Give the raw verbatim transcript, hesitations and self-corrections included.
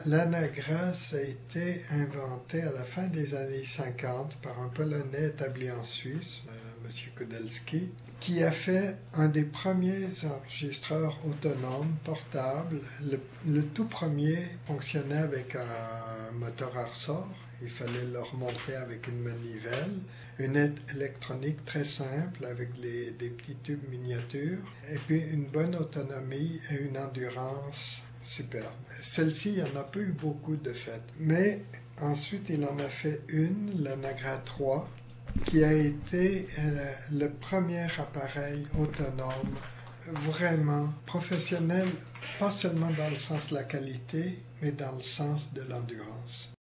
L'anagrasse a été inventé à la fin des années cinquante par un Polonais établi en Suisse, euh, M. Kudelski, qui a fait un des premiers enregistreurs autonomes portables. Le, le tout premier fonctionnait avec un moteur à ressort. Il fallait le remonter avec une manivelle, une électronique très simple avec les, des petits tubes miniatures, et puis une bonne autonomie et une endurance superbe. Celle-ci, il n'y en a pas eu beaucoup de fait, mais ensuite il en a fait une, l'Anagra trois, qui a été euh, le premier appareil autonome vraiment professionnel, pas seulement dans le sens de la qualité, mais dans le sens de l'endurance.